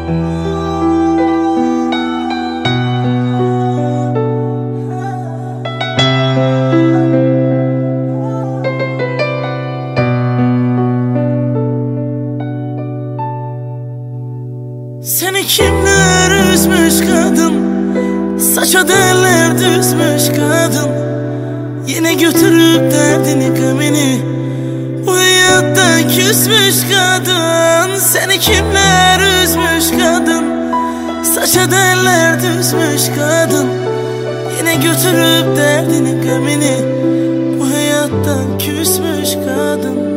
Seni kimler üzmüş kadın, saça derler düzmüş kadın. Yine götürüp derdini gamini, bu hayatta küsmüş kadın. Seni kimler üzmüş kadın, saça derler düzmüş kadın. Yine götürüp derdini gamini, bu hayattan küsmüş kadın.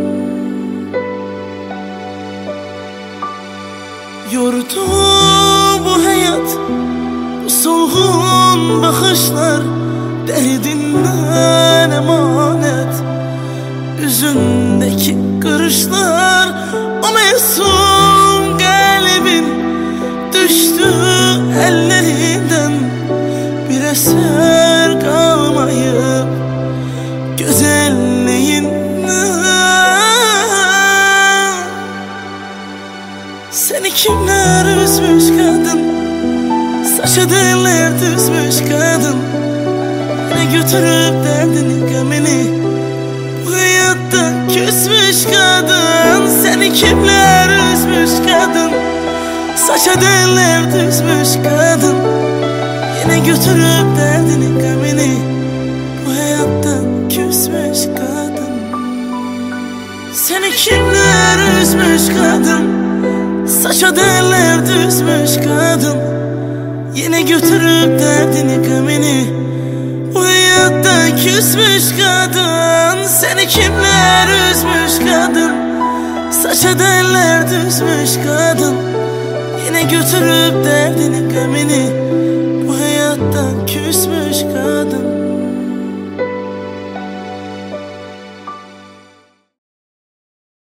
Yordu bu hayat, bu solgun bakışlar, derdinden emanet. Yüzündeki kırışlar, o mesum kalbin düştü ellerinden. Bir eser kalmayıp güzelliğinden. Seni kimler üzmüş kadın, saça derler düzmüş kadın. Yine götürüp derdini gamini, bu hayattan küsmüş kadın. Seni kimler üzmüş kadın, saça derler düzmüş kadın. Yine götürüp derdini gamini, bu hayattan küsmüş kadın. Seni kimler üzmüş kadın, saça derler düzmüş kadın. Yine götürüp derdini gamini, bu hayattan küsmüş kadın. Seni kimler üzmüş kadın, saça derler düzmüş kadın. Yine götürüp derdini gamini,